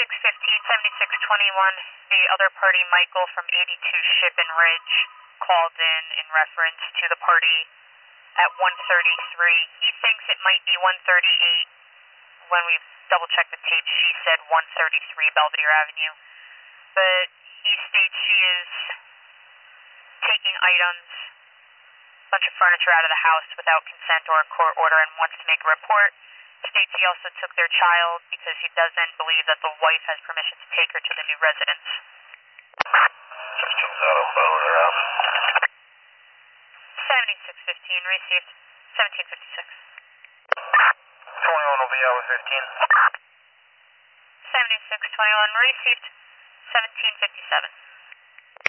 7621, the other party, Michael from 82 Shippen Ridge, called in reference to the party at 133. He thinks it might be 138. When we double-checked the tape, she said 133 Belvedere Avenue. But he states she is taking items, a bunch of furniture out of the house without consent or a court order and wants to make a report. States he also took their child because he doesn't believe that the wife has permission to take her to the new residence. Systems out of Belvedere House. 7615, received. 1756. 21 will be out with 15. 7621, received. 1757.